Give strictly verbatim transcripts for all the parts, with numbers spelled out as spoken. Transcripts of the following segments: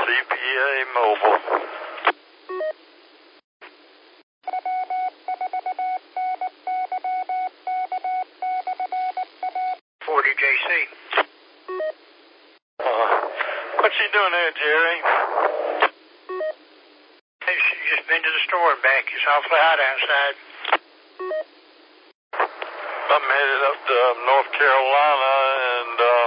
C P A Mobile. forty J C. Uh, what you doing there, Jerry? She's just been to the store and back. It's awfully hot outside. I'm headed up to um, North Carolina, and um,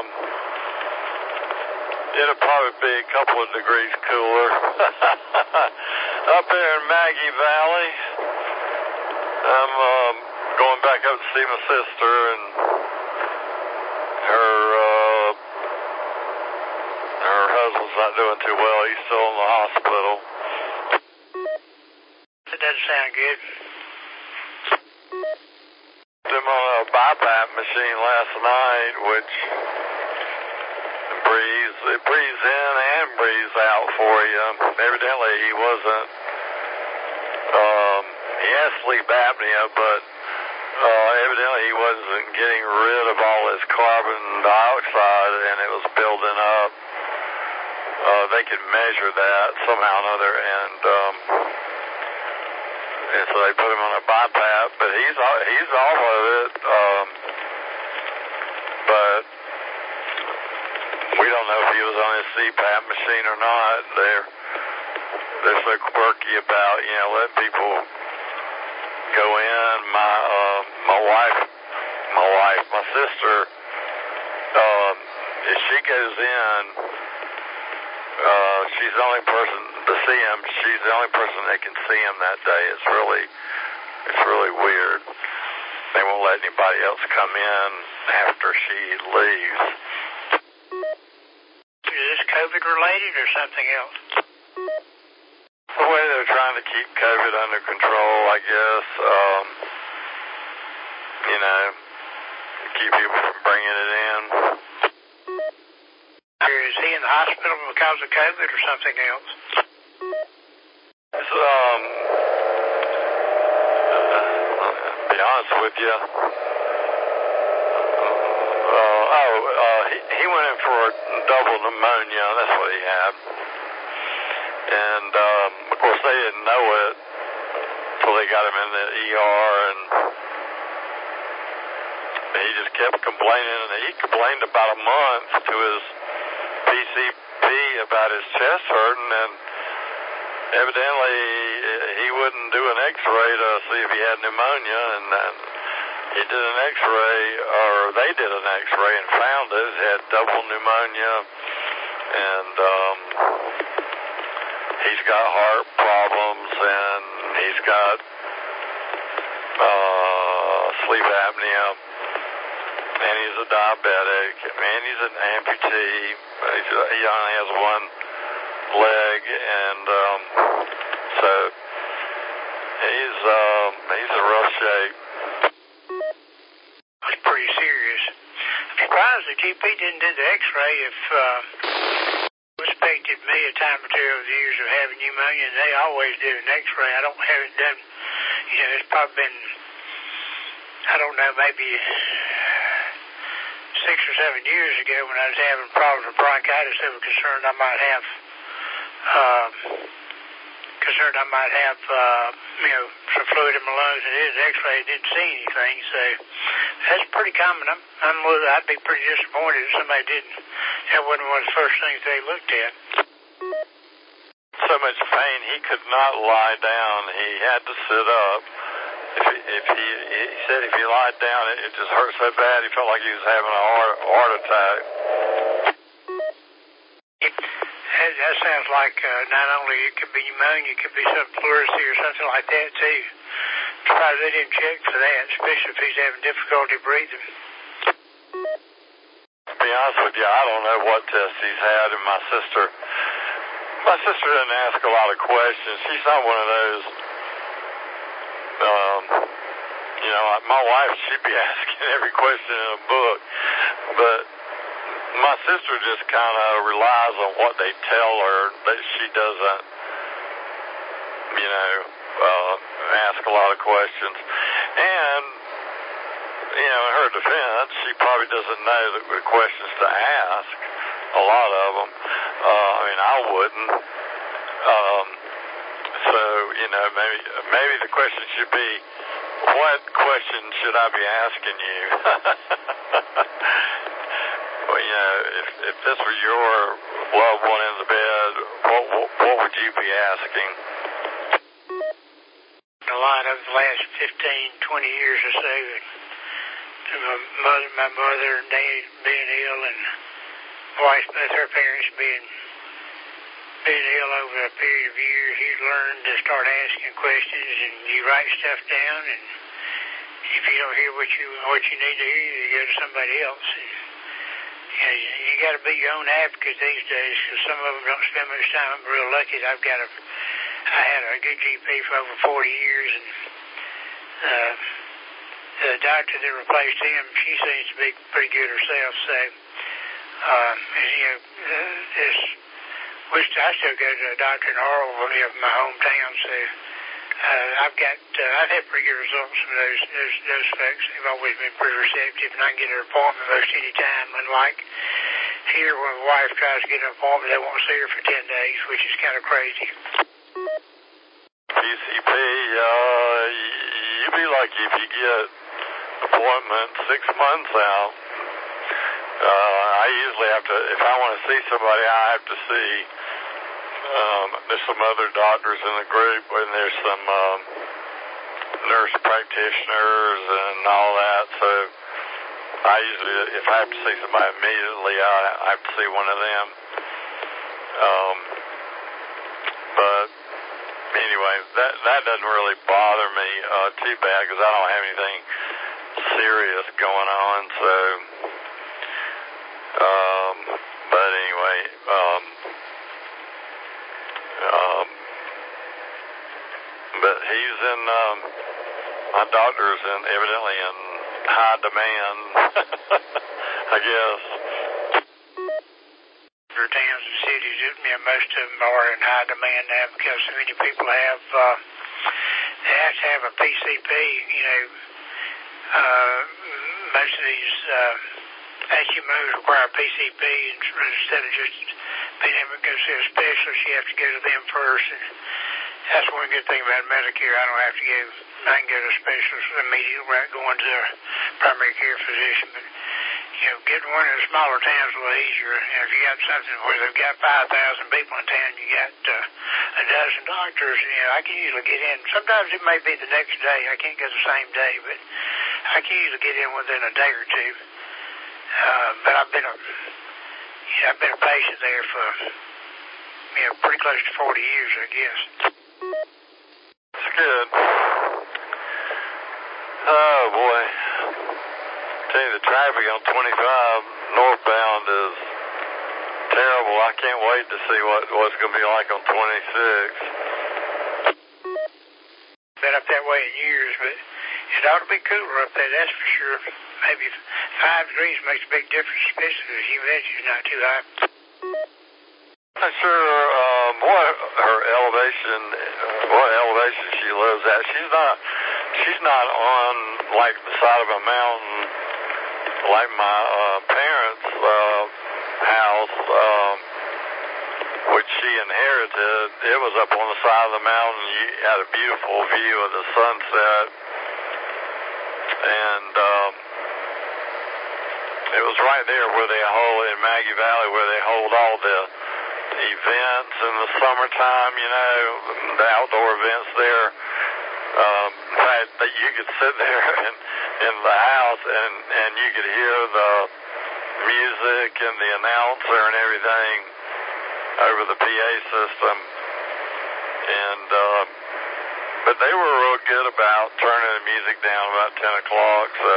it'll probably be a couple of degrees cooler. Up there in Maggie Valley, I'm um, going back up to see my sister, and her uh, her husband's not doing too well. He's still in the hospital. That doesn't sound good. Them on a BiPAP machine last night, which breathes, it breathes in and breathes out for you. Evidently he wasn't, um, he has sleep apnea, but uh, evidently he wasn't getting rid of all his carbon dioxide, and it was building up. Uh, they could measure that somehow or another, and um, and so they put him on a BiPAP, but he's he's off of it. Um, but we don't know if he was on his C PAP machine or not. They're they're so quirky about, you know, letting people go in. My uh, my wife, my wife, my sister, um, if she goes in, uh, she's the only person to see him. She's the only person that can see him that day. It's really, it's really weird. They won't let anybody else come in after she leaves. Is this COVID related or something else? The way they're trying to keep COVID under control, I guess. Um, you know, keep people from bringing it in. Is he in the hospital because of COVID or something else? So, um, to be honest with you, uh, oh, uh, he, he went in for double pneumonia. That's what he had. And, um, of course, they didn't know it until they got him in the E R, and he just kept complaining, and he complained about a month to his P C P about his chest hurting, and evidently he wouldn't do an X-ray to see if he had pneumonia, and then he did an X-ray, or they did an X-ray and found it. He had double pneumonia, and um, he's got heart problems, and he's got uh, sleep apnea, and he's a diabetic, and he's an amputee. He's, he only has one leg, and um, so he's um, he's in rough shape. That's pretty serious. I'm surprised the G P didn't do the X-ray if uh, suspected me a time or two over the years of having pneumonia, and they always do an X-ray. I don't have it done. You know, it's probably been, I don't know, maybe six or seven years ago when I was having problems with bronchitis. They were concerned I might have, um, concerned I might have, uh, you know, some fluid in my lungs. And did an X-ray, didn't see anything. So that's pretty common. I'm, I'm, I'd be pretty disappointed if somebody didn't. That wasn't one of the first things they looked at. So much pain, he could not lie down. He had to sit up. If he, if he, he said if he lied down, it, it just hurt so bad he felt like he was having a heart, heart attack. It, that, that sounds like uh, not only it could be pneumonia, it could be some pleurisy or something like that too. Surprised they didn't check for that, especially if he's having difficulty breathing. To be honest with you, I don't know what tests he's had, and my sister, my sister doesn't ask a lot of questions. She's not one of those. Um, you know, my wife, she'd be asking every question in a book, but my sister just kind of relies on what they tell her, that she doesn't, you know, uh, ask a lot of questions. And, you know, in her defense, she probably doesn't know the questions to ask. a lot of them. Uh, I mean, I wouldn't. Um, so, you know, maybe maybe the question should be, what question should I be asking you? Well, you know, if, if this were your loved one in the bed, what, what, what would you be asking? A lot of the last fifteen, twenty years or so, my mother, my mother and dad being ill, and wife, both her parents being being ill over a period of years, he's learned to start asking questions, and you write stuff down, and if you don't hear what you what you need to hear, you go to somebody else. And, you know, you, you got to be your own advocate these days, because some of them don't spend much time. I'm real lucky that I've got a I had a good G P for over forty years, and uh, the doctor that replaced him, she seems to be pretty good herself. So, uh, you know, uh, this, which I still go to a doctor in Harleville, you know, my hometown. So, uh, I've got, uh, I've had pretty good results from those those those folks. They've always been pretty receptive, and I can get an appointment most any time. Unlike here, when the wife tries to get an appointment, they won't see her for ten days, which is kind of crazy. P C P, uh, you'd be lucky if you get appointment six months out. Uh, I usually have to, if I want to see somebody, I have to see, um, there's some other doctors in the group, and there's some um, nurse practitioners and all that, so I usually, if I have to see somebody immediately, I, I have to see one of them. Um, but anyway, that that doesn't really bother me uh, too bad, because I don't have anything serious going on. So, um, but anyway, um, um, but he's in. Um, my doctor's in evidently in high demand, I guess. Towns and cities, you know, most of them are in high demand now because so many people have, uh, they have to have a P C P, you know, uh, most of these, uh, H M Os require a P C P, and instead of just being able to go see a specialist, you have to go to them first, and that's one good thing about Medicare. I don't have to go, I can go to a specialist immediately without going to a primary care physician, but you know, getting one in the smaller towns is a little easier. And if you got something where they've got five thousand people in town, you got uh, a dozen doctors, you know, I can usually get in. Sometimes it may be the next day. I can't go the same day, but I can usually get in within a day or two. Uh, but I've been a, you know, I've been a patient there for, you know, pretty close to forty years, I guess. That's good. Oh, boy. Tell you, the traffic on twenty-five northbound is terrible. I can't wait to see what what's going to be like on twenty-six. Been up that way in years, but it ought to be cooler up there, that's for sure. Maybe five degrees makes a big difference, especially if the humidity's not too high. I'm not sure um, what her elevation, what elevation she lives at. She's not, she's not on like the side of a mountain like my uh, parents' uh, house, um, which she inherited. It was up on the side of the mountain. You had a beautiful view of the sunset, and um, it was right there where they hold in Maggie Valley, where they hold all the events in the summertime, you know, the outdoor events there. Um, in fact, that you could sit there in, in the house and, and you could hear the music and the announcer and everything over the P A system. And, uh, but they were real good about turning the music down about ten o'clock, so,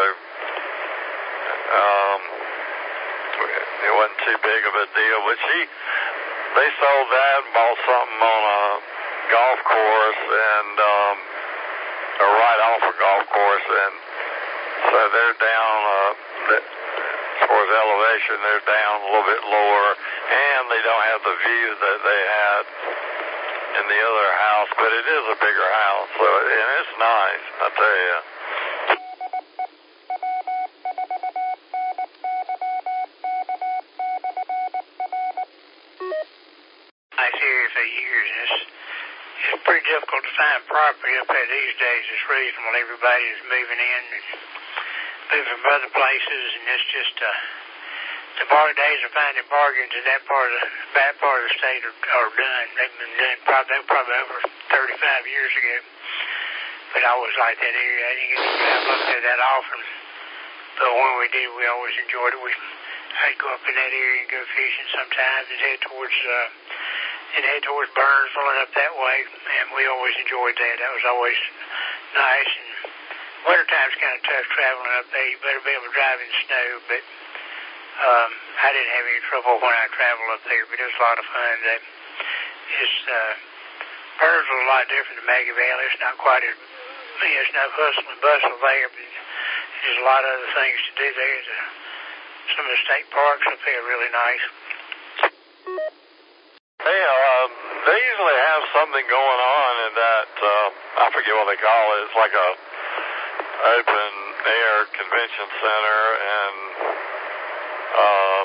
um, it wasn't too big of a deal. But she, they sold that and bought something on a golf course, and, um, or right off a golf course, and so they're down, uh, as far as elevation, they're down a little bit lower, and they don't have the view that they had in the other house, but it is a bigger house, so, and it's nice, I tell you. so years. And it's, it's pretty difficult to find property up there these days. It's reasonable. Everybody is moving in and moving from other places, and it's just uh, the bar days of finding bargains in that part of the back part of the state are, are done. They've been done probably, they were probably over thirty-five years ago. But I always liked that area. I didn't get to travel up there that often. But when we did, we always enjoyed it. We, I'd go up in that area and go fishing sometimes and head towards, uh, and head towards Burnsville and up that way. And we always enjoyed that. That was always nice. And wintertime's kind of tough traveling up there. You better be able to drive in snow. But um, I didn't have any trouble when I traveled up there. But it was a lot of fun. That it's, uh, Burnsville's a lot different than Maggie Valley. It's not quite as, you know, it's not hustle and bustle there, but there's a lot of other things to do there. The, some of the state parks up there are really nice. Hey, uh, they usually have something going on in that, uh, I forget what they call it. It's like a open air convention center, and um,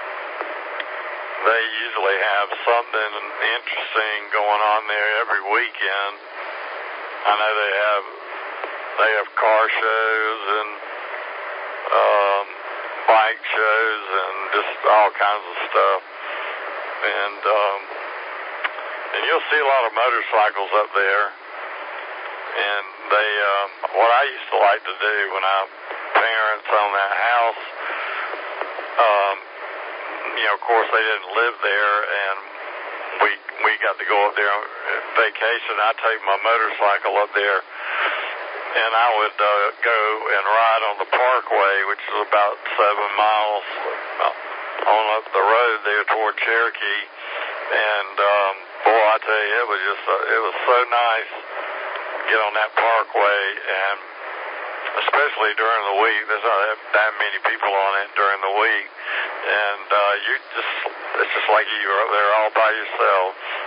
they usually have something interesting going on there every weekend. I know they have they have car shows and um, bike shows and just all kinds of stuff. And um, and you'll see a lot of motorcycles up there. And they, um, what I used to like to do when I parents owned that house, um, you know, of course they didn't live there, and we we got to go up there on vacation. I'd take my motorcycle up there, and I would uh, go and ride on the Parkway, which is about seven miles on up the road there toward Cherokee. And um, boy, I tell you, it was just uh, it was so nice to get on that Parkway, and especially during the week. There's not that many people on it during the week, and uh, you just it's just like you were up there all by yourself.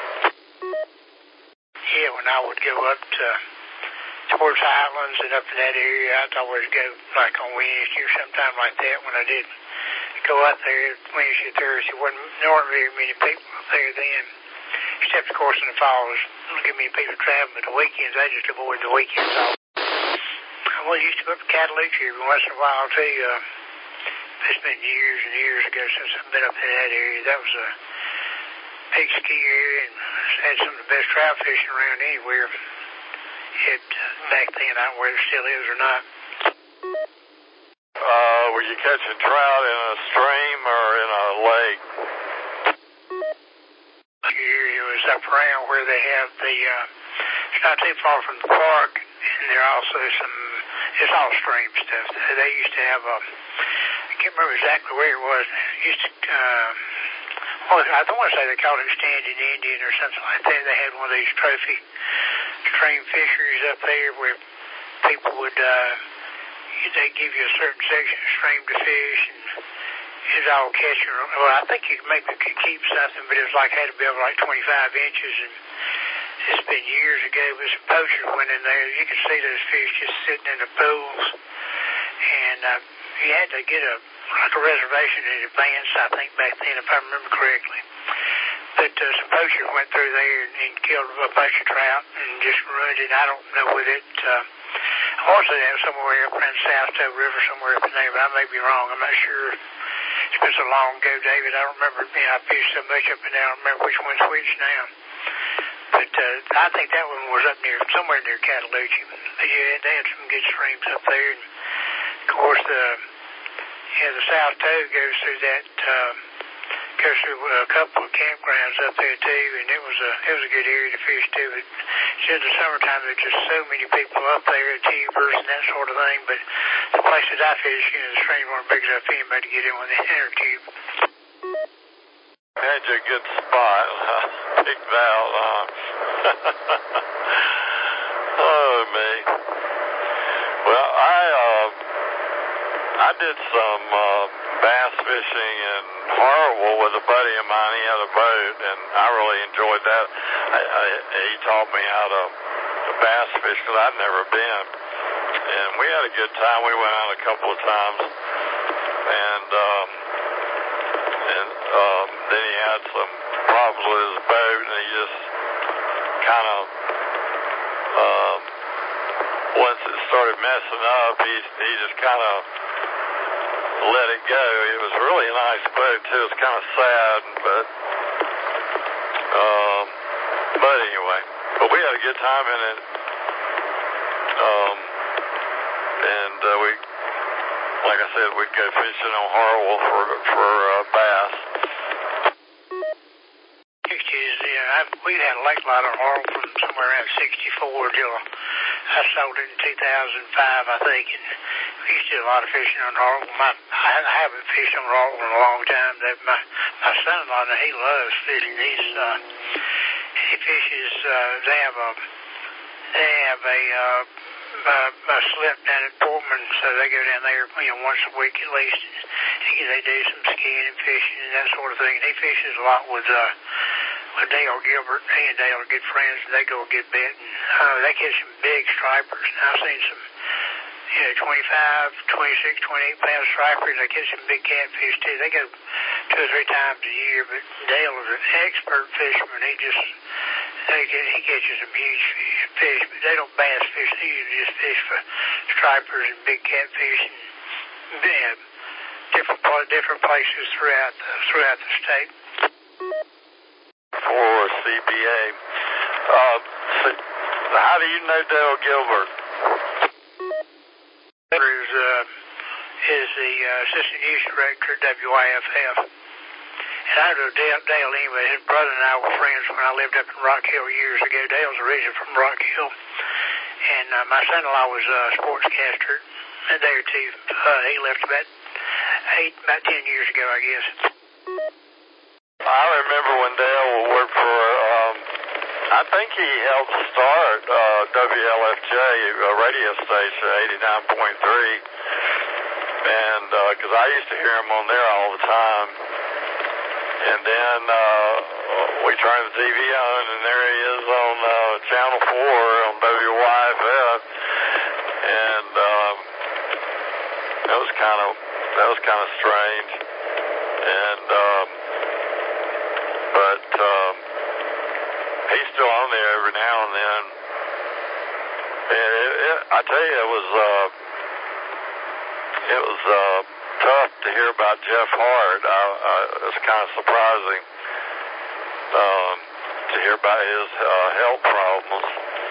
Yeah, when I would go up to towards Highlands and up in that area, I'd always go like on Wednesday or sometime like that. When I did go up there Wednesday, Thursday, wasn't there weren't very many people up there then. Except, of course, in the fall, there's not many people traveling, but the weekends, I just avoid the weekends off. Well, I used to go up to Cataloosa every once in a while, too. Uh, it's been years and years ago since I've been up in that area. That was a big ski area and had some of the best trout fishing around anywhere. It, uh, back then, I don't know whether it still is or not. Uh, were you catching trout in a stream or in a lake? It was up around where they have the, uh, it's not too far from the park, and there are also some, it's all stream stuff. They used to have a, I can't remember exactly where it was. It used to, uh, well, I don't want to say they called it Standing Indian or something like that. They had one of these trophy stream fisheries up there where people would, uh, they'd give you a certain section of stream to fish, and it was all catching. Well, I think you maybe could keep something, but it was like had to be over like twenty-five inches, and it's been years ago. But some poachers went in there. You could see those fish just sitting in the pools, and uh, you had to get a like a reservation in advance, I think, back then, if I remember correctly. But uh, some poachers went through there and, and killed a bunch of trout and just ruined it. I don't know whether it. Uh, I want to say that was somewhere up around South Toe River, somewhere up in there, but I may be wrong. I'm not sure. It's been so long ago, David. I don't remember. You know, I fished so much up and down. I don't remember which one's which now. But uh, I think that one was up near somewhere near Cataloosa. But yeah, they had some good streams up there. And of course, the yeah, the South Toe goes through that. Uh, goes through a couple of campgrounds up there too, and it was a it was a good area to fish too. But in the summertime, there's just so many people up there at tubers and that sort of thing. But the places I fish, you know, the streams weren't big enough for anybody to get in with the inner tube. Had you a good spot, huh? Picked out, huh? Oh, me. Well, I uh, I did some uh, bass fishing in Harwell with a buddy of mine. He had a boat, and I really enjoyed that. I, I, he taught me how to, to bass fish because I'd never been, and we had a good time. We went out a couple of times, and um, and um, then he had some problems with his boat, and he just kind of, um, once it started messing up, he, he just kind of let it go. It was really a nice boat, too. It was kind of sad, but, um, but anyway, but we had a good time in it. Um, and uh, we, like I said, we'd go fishing on Harwell for for uh, bass. sixties, yeah, I've, we had a lake lot on Harwell from somewhere around sixty-four till I sold it in two thousand five, I think. And we used to do a lot of fishing on Harwell. My, I haven't fished on Harwell in a long time. That my my son-in-law, he loves fishing. He's uh, he fishes. Uh, they have a they have a uh, uh, a slip down at Portman, so they go down there, you know, once a week at least. He, they do some skiing and fishing and that sort of thing. And he fishes a lot with uh, with Dale Gilbert. He and Dale are good friends, and they go get bit. And uh, they catch some big stripers. And I've seen some, you know, twenty-five, twenty-six, twenty-eight pound stripers. They catch some big catfish too. They go two or three times a year. But Dale is an expert fisherman. He just they get, he catches some huge fish, but they don't bass fish. They usually just fish for stripers and big catfish and yeah, different different places throughout the, throughout the state. For C B A, uh, so how do you know Dale Gilbert? Is uh, is the uh, assistant youth director at W I F F. And I know Dale, Dale anyway. His brother and I were friends when I lived up in Rock Hill years ago. Dale's originally from Rock Hill. And uh, my son-in-law was a sportscaster a day or two. Uh, he left about eight, about ten years ago, I guess. I remember when Dale worked for, um, I think he helped start uh, W L F J, a radio station, eighty-nine point three. And because uh, I used to hear him on there all the time. And then uh, we turned the T V on, and there he is on uh, Channel four on W Y F F. And um, that was kind of that was kind of strange. And um, but um, he's still on there every now and then. And it, it, I tell you, it was uh, it was. Uh, tough to hear about Jeff Hart. I, I, it's kind of surprising um, to hear about his uh, health problems.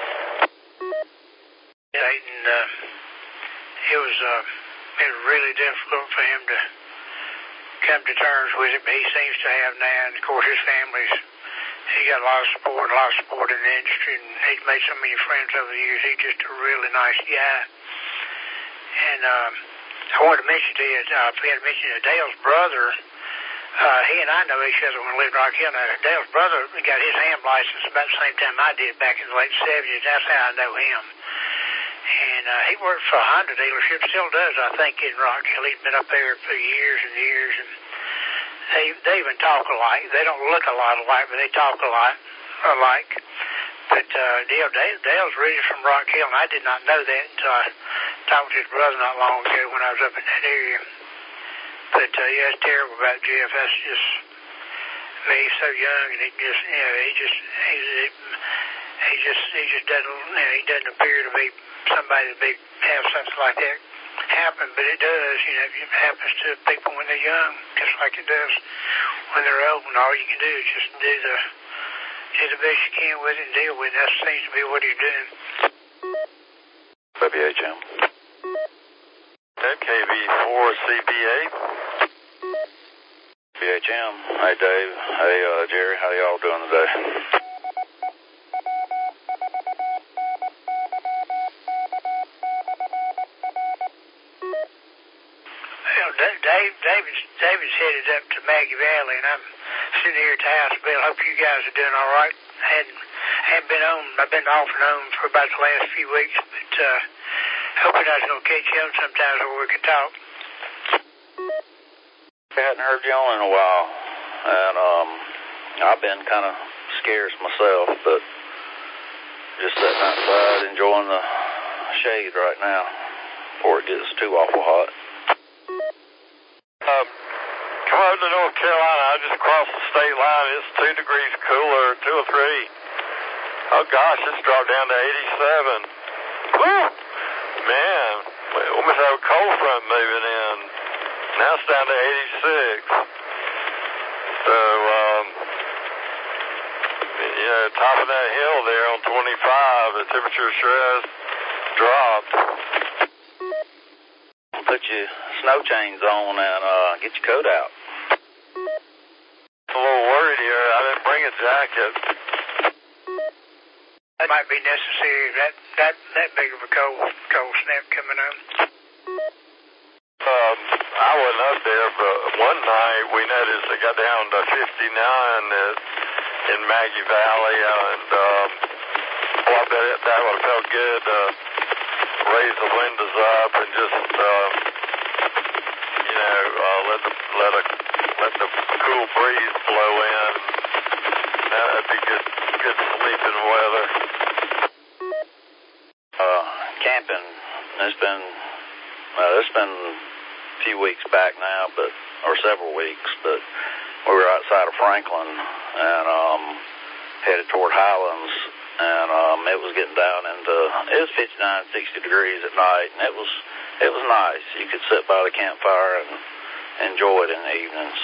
Dayton, uh, it was uh, it was really difficult for him to come to terms with it, but he seems to have now. And of course, his family's he got a lot of support, a lot of support in the industry, and he's made so many friends over the years. He's just a really nice guy. And um, I wanted to mention to you, uh, I forgot to mention that Dale's brother, uh, he and I know each other when we lived in Rock Hill. Now, Dale's brother got his ham license about the same time I did back in the late seventies. That's how I know him. And uh, he worked for a Honda dealership, still does, I think, in Rock Hill. He's been up there for years and years, and they they even talk alike. They don't look a lot alike, but they talk a lot alike. But uh, Dale, Dale, Dale's really from Rock Hill, and I did not know that until I talked to his brother not long ago when I was up in that area. But uh, yeah, it's terrible about Jeff. That's just, I mean, he's so young, and he just, you know, he just, he, he, he just, he just doesn't, you know, he doesn't appear to be somebody to be have something like that happen. But it does, you know, it happens to people when they're young, just like it does when they're old. And all you can do is just do the, do the best you can with it and deal with it. That seems to be what he's doing. W H M. K V four C B A. W H M. Hey, Dave. Hey, uh, Jerry. How y'all doing today? Well, Dave, David's, David's headed up to Maggie Valley, and I'm sitting here at the house. Bill, hope you guys are doing all right. I hadn't, hadn't been on. I've been off and on for about the last few weeks, but uh, hoping I was going to catch you on sometimes where we could talk. I hadn't heard you on in a while, and um, I've been kind of scarce myself, but just sitting outside enjoying the shade right now before it gets too awful hot. Um, road to North Carolina. I just crossed the state line. It's two degrees cooler, two or three. Oh, gosh, it's dropped down to eighty-seven. Woo! Man, we almost have a cold front moving in. Now it's down to eighty-six. So, um, you know, top of that hill there on twenty-five, the temperature sure has dropped. Put your snow chains on and uh, get your coat out. I'm a little worried here. I didn't bring a jacket. That might be necessary. That that that big of a cold cold snap coming up. Um, I wasn't up there, but one night we noticed it got down to fifty-nine at, in Maggie Valley, and um, well, I bet it, that would have felt good to raise the windows up and just, uh, you know, uh, let the let a let the cool breeze blow in. That'd be good, good sleeping weather. Uh, camping. It's been uh, it's been a few weeks back now, but or several weeks, but we were outside of Franklin and um, headed toward Highlands, and um, it was getting down into it was fifty-nine, sixty degrees at night, and it was it was nice. You could sit by the campfire and enjoy it in the evenings.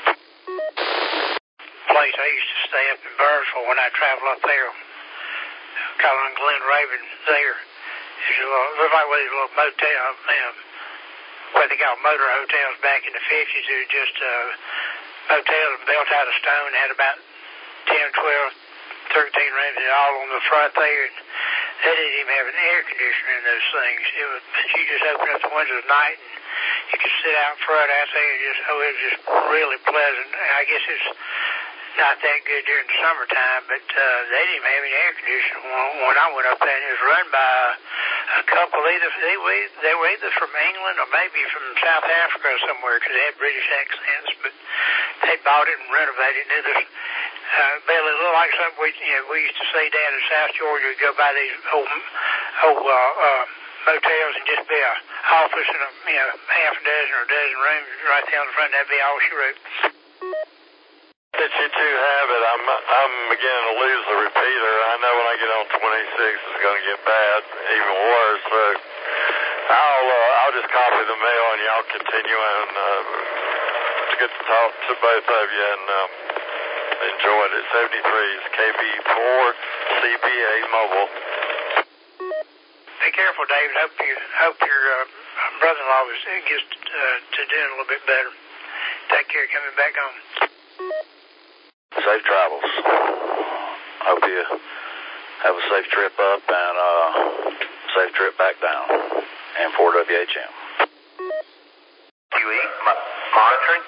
Place I used to stay up in Burnsville when I travel up there. Colin Glen Raven there. It's a little, looks like one of these little motel, um, where they got motor hotels back in the fifties. It was just a motel built out of stone, had about ten, twelve, thirteen rooms all on the front there. And they didn't even have an air conditioner in those things. It was, you just open up the windows at night and you could sit out front out there and just, oh, it was just really pleasant. I guess it's not that good during the summertime, but uh, they didn't even have any air conditioning when, when I went up there. And it was run by a couple, either they were, they were either from England or maybe from South Africa or somewhere, because they had British accents, but they bought it and renovated it. It was, uh, Billy, it looked like something we, you know, we used to see down in South Georgia. We'd go by these old, old uh, uh, motels and just be a office and a, you know, half a dozen or a dozen rooms right there on the front. That'd be all she wrote. That you two have it. I'm I'm beginning to lose the repeater. I know when I get on twenty-six, it's going to get bad, even worse. So I'll uh, I'll just copy the mail and y'all continue. And uh, it's good to talk to both of you and um, enjoy it. seventy-three is K B four C B A Mobile. Be careful, David. Hope you hope your uh, brother-in-law is, gets uh, to doing a little bit better. Take care coming back home. Safe travels. Hope you have a safe trip up and uh, safe trip back down. And four W H M. Q E, mo- monitoring.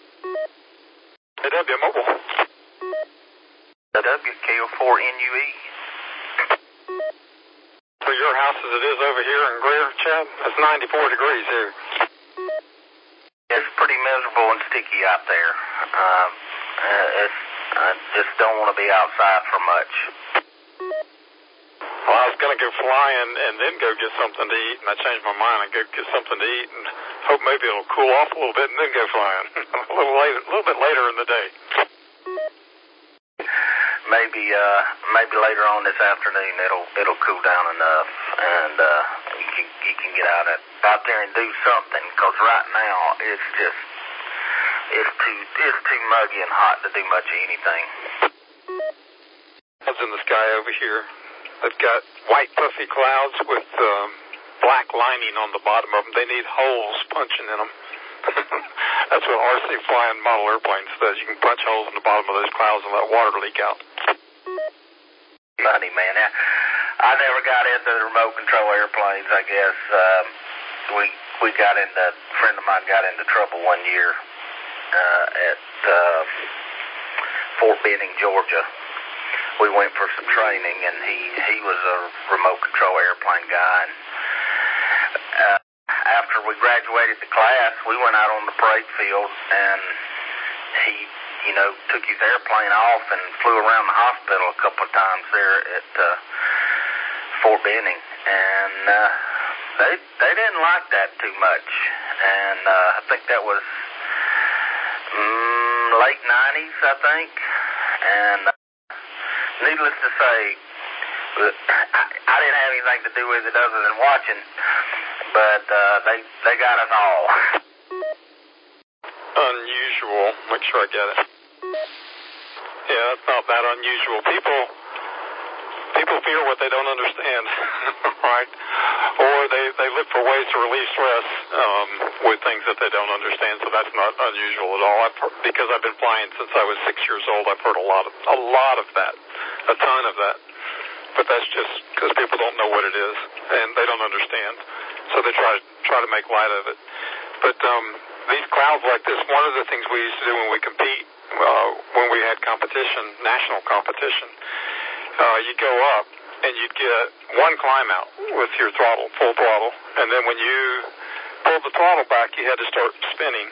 K W Mobile. W K O four N U E. So your house as it is over here in Greer, Chad? It's ninety-four degrees here. It's pretty miserable and sticky out there. Um, uh, it's I just don't want to be outside for much. Well, I was going to go flying and then go get something to eat, and I changed my mind and go get something to eat and hope maybe it'll cool off a little bit and then go flying a little later, a little bit later in the day. Maybe, uh, maybe later on this afternoon it'll it'll cool down enough, and uh, you can you can get out at, out there and do something. Because right now it's just it's too it's too muggy and hot to do much of anything. Clouds in the sky over here. They've got white puffy clouds with um, black lining on the bottom of them. They need holes punching in them. That's what R C flying model airplanes does. You can punch holes in the bottom of those clouds and let water leak out. Funny, man. I, I never got into the remote control airplanes, I guess. Um, we we got into, a friend of mine got into trouble one year uh, at uh, Fort Benning, Georgia. We went for some training, and he, he was a remote control airplane guy. And, uh, after we graduated the class, we went out on the parade field, and he, you know, took his airplane off and flew around the hospital a couple of times there at uh, Fort Benning, and uh, they they didn't like that too much, and uh, I think that was mm, late nineties, I think. And uh, needless to say, I, I didn't have anything to do with it other than watching, but uh, they they got us all. Unusual. Make sure I get it. Yeah, that's not that unusual. People people fear what they don't understand, right? Or they, they look for ways to relieve stress um, with things that they don't understand. So that's not unusual at all. I've heard, because I've been flying since I was six years old, I've heard a lot of a lot of that, a ton of that. But that's just because people don't know what it is and they don't understand, so they try try to make light of it. But um, these clouds like this, one of the things we used to do when we compete, uh, when we had competition, national competition, uh, you'd go up and you'd get one climb out with your throttle, full throttle, and then when you pulled the throttle back, you had to start spinning,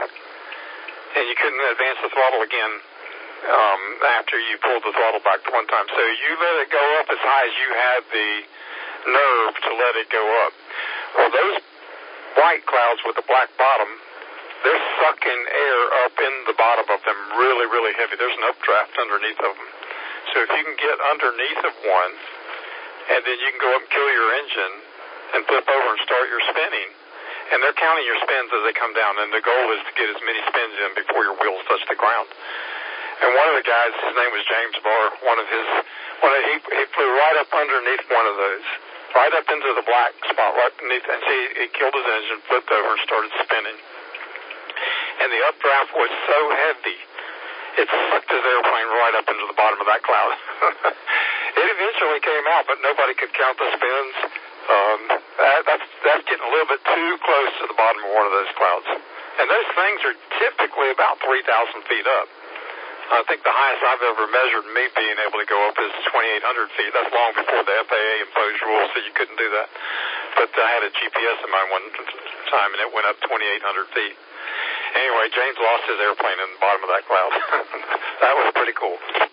and you couldn't advance the throttle again um, after you pulled the throttle back the one time. So you let it go up as high as you had the nerve to let it go up. Well, those white clouds with the black bottom, they're sucking air up in the bottom of them really, really heavy. There's an updraft underneath of them. So if you can get underneath of one, and then you can go up and kill your engine and flip over and start your spinning, and they're counting your spins as they come down, and the goal is to get as many spins in before your wheels touch the ground. And one of the guys, his name was James Barr, one of his, one of, he, he flew right up underneath one of those, right up into the black spot, right beneath, and see, he killed his engine, flipped over, and started spinning. And the updraft was so heavy, it sucked his airplane right up into the bottom of that cloud. It eventually came out, but nobody could count the spins. Um, that, that's, that's getting a little bit too close to the bottom of one of those clouds. And those things are typically about three thousand feet up. I think the highest I've ever measured me being able to go up is twenty-eight hundred feet. That's long before the F A A imposed rules, so you couldn't do that. But I had a G P S in mine one time, and it went up twenty-eight hundred feet. Anyway, James lost his airplane in the bottom of that cloud. That was pretty cool.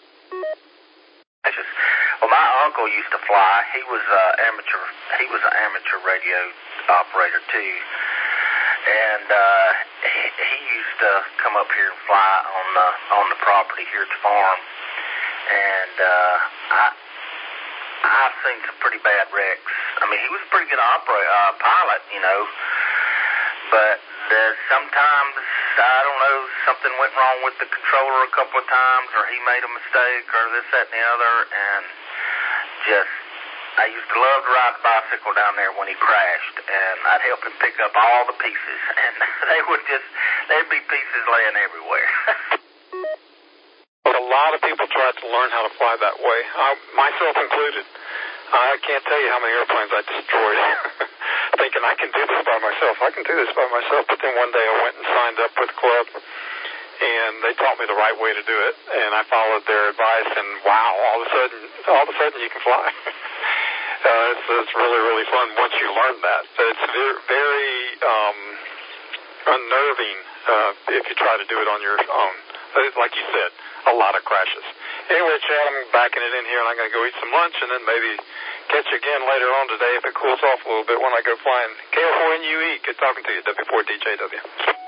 Well, my uncle used to fly. He was uh, amateur. He was an amateur radio operator too, and uh, he, he used to come up here and fly on the on the property here at the farm. And uh, I I've seen some pretty bad wrecks. I mean, he was a pretty good operator, uh, pilot, you know. But uh, sometimes, I don't know, something went wrong with the controller a couple of times, or he made a mistake, or this, that, and the other, and just, I used to love to ride the bicycle down there when he crashed, and I'd help him pick up all the pieces, and they would just, there'd be pieces laying everywhere. But a lot of people try to learn how to fly that way, I, myself included. I can't tell you how many airplanes I destroyed thinking I can do this by myself. I can do this by myself. But then one day I went and signed up with the club, and they taught me the right way to do it, and I followed their advice, and wow, all of a sudden, all of a sudden you can fly. uh, it's, it's really, really fun once you learn that. It's very, very um, unnerving uh, if you try to do it on your own. Like you said, a lot of crashes. Anyway, Chad, I'm backing it in here, and I'm going to go eat some lunch, and then maybe catch you again later on today if it cools off a little bit when I go flying. K O four N U E, good talking to you, W four D J W.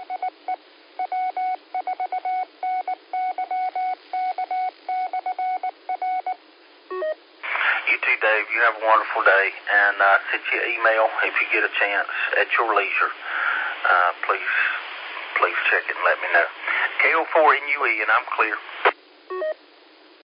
You too, Dave. You have a wonderful day, and uh, send you an email if you get a chance at your leisure. Uh, please, please check it and let me know. K O four N U E, and I'm clear.